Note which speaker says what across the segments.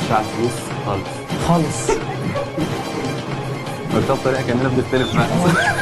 Speaker 1: على الفلوس خالص
Speaker 2: خالص.
Speaker 1: قلتها بطريقه كاننا بنختلف معاها.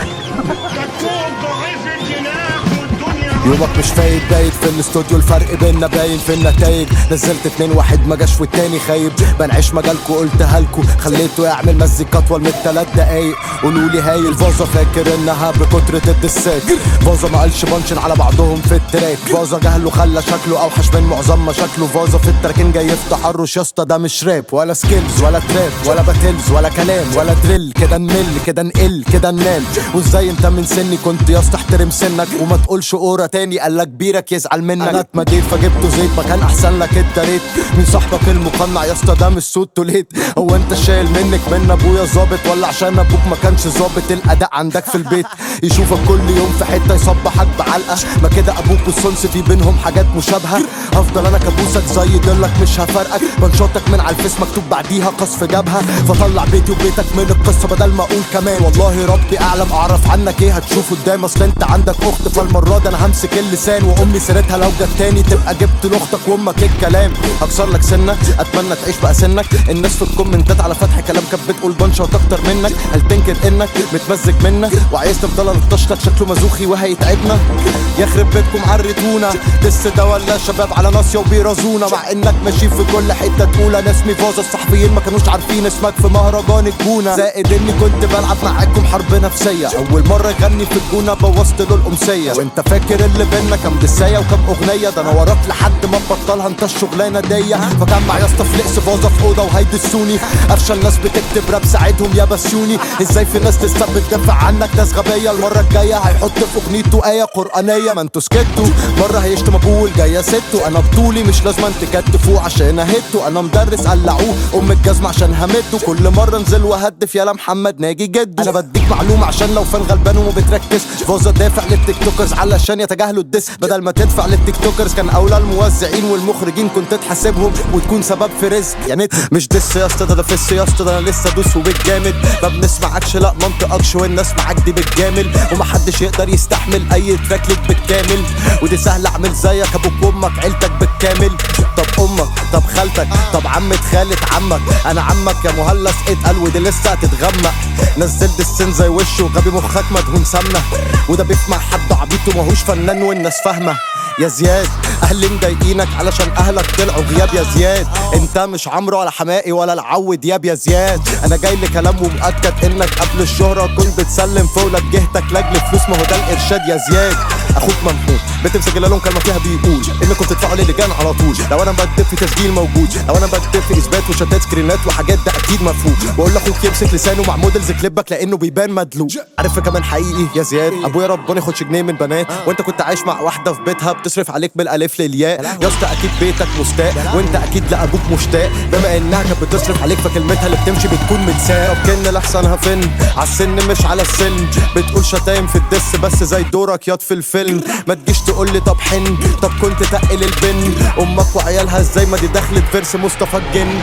Speaker 2: يومك مش فايد بايت في الاستوديو، الفرق بيننا باين في النتايج. نزلت 2 واحد ما جاش والتاني خايب، بنعيش مجالكو قلتها لكو، خليته يعمل مزيكا اطول من 3 دقايق. قولولي هايل فازا فاكر انها بكترة الدسات، فازا ما قالش بانشن على بعضهم في التراك، فازا جهله خلى شكله اوحش من معظم مشاكله. فازا في التراكين جاي يفتح الرش، ياسطا ده مش راب ولا سكيلز ولا تراب ولا باتلز ولا كلام ولا دريل. كده نمل كده نقل كده ننام. وازاي انت من سني كنت ياسطا احترم سنك وما تقولش قورة تاني قالك كبيرك يزعل منك. انا اتمديت فجبته زيت ما كان احسن لك التريت من صاحبك المقنع ياسطا ده مش صوت توليت. هو انت شايل منك من ابويا ظابط ولا عشان ابوك ما كانش ظابط؟ الاداء عندك في البيت يشوفك كل يوم في حته يصبحك بعلقه، ما كده ابوك والصنص في بينهم حاجات مشابهه. هفضل انا كابوسك زي ضلك مش هفرقك، بنشاطك من على الفيس مكتوب بعديها قصف جبهه. فطلع بيتي وبيتك من القصه بدل ما اقول كمان والله ربي اعلم اعرف عنك ايه هتشوف قدام. اصل انت عندك اخت فالمره دي انا همسك اللسان، وامي سيرتها لو جت تاني تبقى جبت لاختك وامك الكلام. هكسر لك سنه اتمنى تعيش بقى سنك. الناس في الكومنتات على فتح كلام كانت بتقول بنشاط اكتر منك، هل تنكر انك متمزج منا وعايز تفضل نطشتك؟ شكله مزوخي وهيتعبنا. يخرب بيتكم عرتونا لسه ده ولا شباب على ناصيه وبيرازونا، مع انك ماشي في كل حته تقول انا اسمي فازا. الصحفيين ما كانوش عارفين اسمك في مهرجان الجونه، زائد اني كنت بلعب معاكم حرب نفسيه. اول مره يغني في الجونه بوظت له الامسيه، وانت فاكر اللي بينا كام دسايه وكام اغنيه؟ ده انا وراك لحد ما تبطلها انت الشغلانه دي. فكان معايا اسطى فليكس فازا في اوضه وهيدسوني، افشل ناس بتكتب راب ساعتهم يا بسيوني. ازاي في ناس لسه بتدافع عنك؟ ناس غبيه. المره الجايه هيحط في اغنيته ايه قرانيه، ما انتوا سكتوا. مره هيشتم ابوه الجايه سته، انا بطولي مش لازم تكتفوه عشان اهدته. انا مدرس قلعوه ام الجزمه عشان همته، كل مره انزل وهدف يالا محمد ناجي جده. انا بديك معلومه عشان لو فان غلبان وما بتركز. فازا دافع للتيك توكرز علشان يتجاهلوا الدس، بدل ما تدفع للتيك توكرز كان اولى الموزعين والمخرجين كنت تحاسبهم وتكون سبب في رزق. يعني مش دس يا اسطى، ده فيس يا اسطى، ده انا لسه دوس وبالجامد. ما بنسمعكش لا منطقكش والناس معاك دي بالجامل، ومحدش يقدر يستحمل اي تراك ليك بالكامل. ودي سهله اعمل زيك ابوك وامك عيلتك بالكامل. طب امك طب خالتك طب عمة خالة عمك، انا عمك يا مهلس اتقل ودي لسه هتتغمق. نزلت السن زي وشه غبي مخك مدهون سمنه، وده بيسمع حد عبيط وماهوش فنان والناس فاهمه. يا زياد اهلي مضايقينك علشان اهلك طلعوا غياب. يا زياد انت مش عمرو ولا حمائي ولا العو دياب. يا زياد انا جاي لكلام ومؤكد انك قبل الشهرة كنت بتسلم فولك جهتك لاجل فلوس، ما هو ده الارشاد. يا زياد اخوك ممحون بتمسك لهم كلمه فيها بيقول انكم تدفعوا للجان على طول. لو انا بكتب في تسجيل موجود، لو انا بكتب في اثبات وشتات سكرينات وحاجات ده اكيد مفهوم. واقول لاخوك يمسك لسانه مع موديلز كليبك لانه بيبان مدلوق. عارف كمان حقيقي يا زياد ابويا ربنا ياخدش جنيه من بنات، وانت كنت عايش مع واحده في بيتها بتصرف عليك بالالف للياء. يا اسطى اكيد بيتك مستاء وانت اكيد لابوك مشتاق، بما انها كانت بتصرف عليك فكلمتها اللي بتمشي بتكون متساء. طب كن لاحسنها فين على السن مش على السن، بتقول شتايم في الدس بس زي دورك ياض في الفيلم. ما تجيش تقول لي طب حن طب كنت تقل البن امك وعيالها ازاي ما دي دخلت فيرس مصطفى الجن.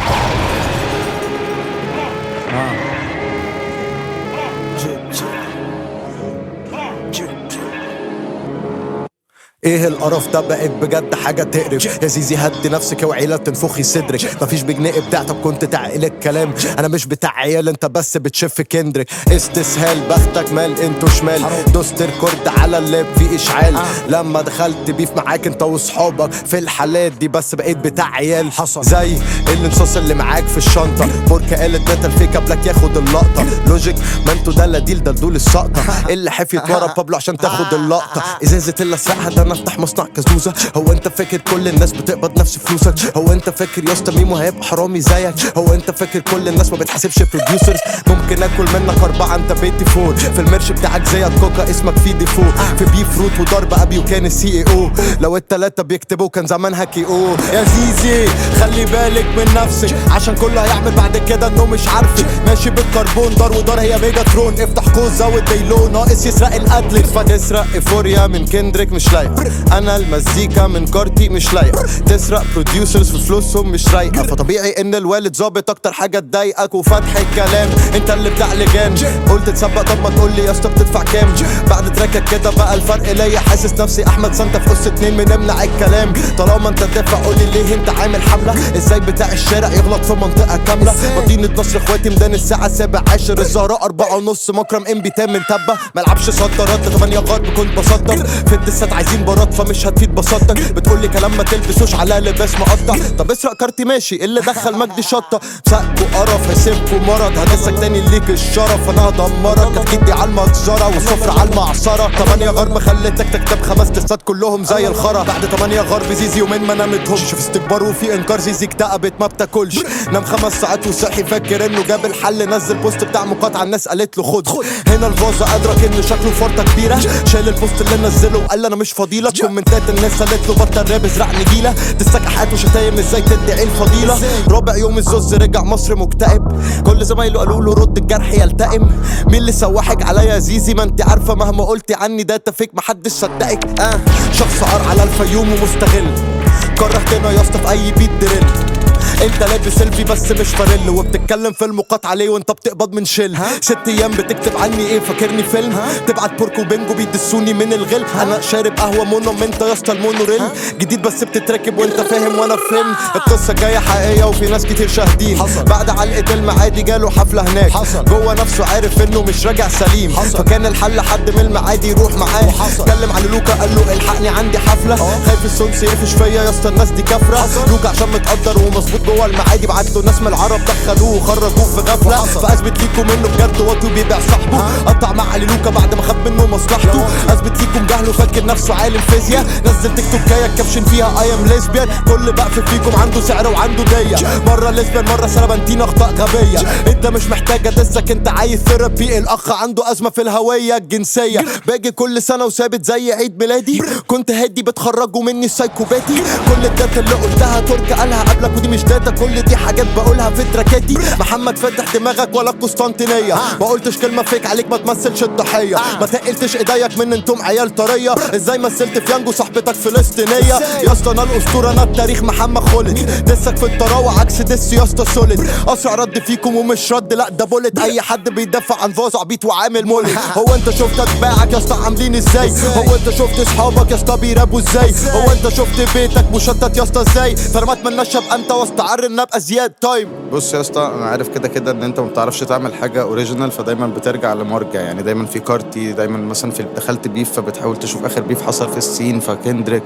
Speaker 2: ايه القرف ده بقت بجد حاجه تقرف. يا زيزي هدي نفسك وعيله تنفخي صدرك، مفيش بجنيه بتاعتك كنت تعقل الكلام. انا مش بتاع عيال انت بس بتشف كندرك. استسهال بختك مال انتو شمال، دوست ريكورد على اللاب في اشعال. لما دخلت بيف معاك انت واصحابك في الحالات دي بس بقيت بتاع عيال. حصل زي الانصاص اللي معاك في الشنطه، بوركا قالت داتا الفيك قبلك ياخد اللقطه. لوجيك ما انتو ده ديل دول السقطه اللي حفيت ورا بابلو عشان تاخد اللقطه. ازازه اللي اسرقها ده افتح مصنع كازوزة. هو انت فاكر كل الناس بتقبض نفس فلوسك؟ هو انت فاكر يا اسطى ميمو هيبقى حرامي زيك؟ هو انت فاكر كل الناس ما بتحاسبش بروديوسرز؟ ممكن اكل منك 4 انت بيتي 4. في الميرش بتاعك زي كوكا اسمك في ديفو، في بيف روت وضرب ابي وكان السي او. لو التلاتة بيكتبوا كان زمانها كي او. يا زيزي خلي بالك من نفسك عشان كله هيعمل بعد كده انه مش عارفك. ماشي بالكربون دار ودار هي ميجا ترون، افتح قوس زود ديلو ناقص يسرق القتل فتسرق ايفوريا من كندريك مش لايق. انا المزيكا من كارتي مش لايقه، تسرق بروديوسرز في فلوسهم مش رايقه، فطبيعي ان الوالد ظابط اكتر حاجه تضايقك وفتح الكلام انت اللي بتاع لجان. قلت تسبق طب ما تقول لي يا اسطى بتدفع كام؟ بعد تراكك كده بقى الفرق ليا، حاسس نفسي احمد سانتا في قصه اتنين بنمنع الكلام. طالما انت تدافع قول لي ليه انت عامل حمله؟ ازاي بتاع الشارع يغلط في منطقه كامله؟ مدينه نصر اخواتي ميدان الساعه 7-10 الزهراء 4:30 مكرم ام بي تام من تبه. ملعبش صدرات 8 غرب كنت بصدر في الدسات عايزين براد فمش هتفيد بساطتك. بتقول لي كلام ما تلبسوش على لباس مقطع، طب اسرق كارتي ماشي اللي دخل مجدي شطه. سقكوا قرف هسيبكوا مرض هدسك تاني ليك الشرف انا هدمرك. اكيدي على المجزره والصفر على المعصره. 8 غرب خليتك تكتب 5 تستات كلهم زي الخرا. بعد 8 غرب زيزي يومين ما نامتهمش في استكبار وفي انكار. زيزي اكتئبت ما بتاكلش، نام 5 ساعات وصحي فاكر انه جاب الحل. نزل بوست بتاع مقاطعه الناس قالت له خد. هنا الفازه ادرك ان شكله فرطه كبيره، شايل البوست اللي نزله وقال انا مش فضيلك. كومنتات الناس قالت له بطل راب ازرع نجيله. تستكحات وشتايم ازاي تدعي الفضيله. رابع يوم الزوز رجع مصر مكتئب، كل زمايله قالوا له رد الجرح يلتئم. مين اللي سوحك عليا يا زيزي؟ ما انت عارفه مهما قلتي عني ده تفيك محدش صدقك. شخص قار على الفيوم ومستغل، كرهتنا يا اسطى في اي بيت دريل. انت لابس سيلفي بس مش فاريل، وبتتكلم في المقاطعه ليه وانت بتقبض من شيل. 6 ايام بتكتب عني ايه فاكرني فيلم؟ تبعت بوركو بينجو بيدسوني من الغل. انا شارب قهوه مونوم انت يا اسطى المونوريل. جديد بس بتتركب وانت فاهم وانا فيلم. القصه جايه حقيقيه وفي ناس كتير شاهدين. بعد علقه المعادي جاله حفله هناك، جوه نفسه عارف انه مش راجع سليم. فكان الحل حد من المعادي يروح معاه. اتكلم على لوكا قال له الحقني عندي حفله. خايف السونس يقفش فيا يا اسطى الناس دي كافره. لوكا عشان متقدر ومظبوط جوه المعادي بعت له ناس من العرب دخلوه وخرجوه في غفله. فاثبت ليكم انه بجد واطي وبيبيع صاحبه. قطع مع علي لوكا بعد ما خد منه مصلحته. اثبت ليكم جهله فاكر نفسه عالم فيزياء. نزل تيك توك كايه كابشن فيها اي ام ليسبيان. كل بقف فيكم عنده سعر وعنده ديه، مره ليسبيان مره سلبنتين اخطاء غبيه. انت مش محتاج ادسك انت عايز ثيرابي. الاخ عنده ازمه في الهويه الجنسيه. باجي كل سنه وثابت زي عيد ميلادي. كنت هادي بتخرجوا مني السايكوباتي. كل الداتا اللي قلتها تركي قالها قبلك ودي مش داتا، كل دي حاجات بقولها في تراكاتي. محمد فتح دماغك ولا القسطنطينيه. ما قلتش كلمه فيك عليك ما تمثلش الضحيه. ما تقلتش ايديك من انتم عيال طريه. ازاي مثلت في يانجو صاحبتك فلسطينيه؟ يا اسطى انا الاسطوره انا التاريخ محمد خالد. دسك في الطراوه عكس دس يا اسطى سوليد. اسرع رد فيكم ومش رد لا ده بولت. اي حد بيدافع عن فاز عبيط وعامل مولد. هو انت شفت اتباعك يا اسطى عاملين ازاي؟ هو انت شفت اصحابك يا اسطى بيرابوا ازاي؟ هو انت شفت بيتك مشتت يا اسطى ازاي؟ فما اتمناش ابقى انت واستعر ان ابقى زياد تايم.
Speaker 3: بص يا اسطى انا عارف كده كده ان انت ما بتعرفش تعمل حاجه اوريجينال، فدايما بترجع لمرجع. يعني دايما في كارتي، دايما مثلا في دخلت بيف فبتحاول تشوف اخر بيف حصل في السين فكندريك،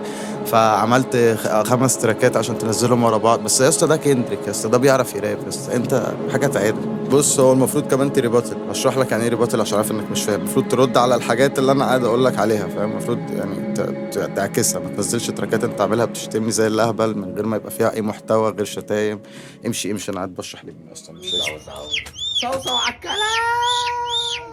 Speaker 3: فعملت 5 تراكات عشان تنزلهم ورا بعض. بس يا اسطى ده كندريك يا اسطى، ده بيعرف يراب يا اسطى، انت حاجه تعادل. بص هو المفروض كمان تريباتل، اشرح لك يعني ايه ريباتل عشان عارف انك مش فاهم. المفروض ترد على الحاجات اللي انا قاعد اقول لك عليها، فاهم؟ المفروض يعني تعكسها، ما تنزلش تراكات انت عاملها بتشتمني زي الاهبل من غير ما يبقى فيها اي محتوى غير شتايم. امشي انا قاعد بشرح لك اصلا مش
Speaker 4: صوصو على الكلام.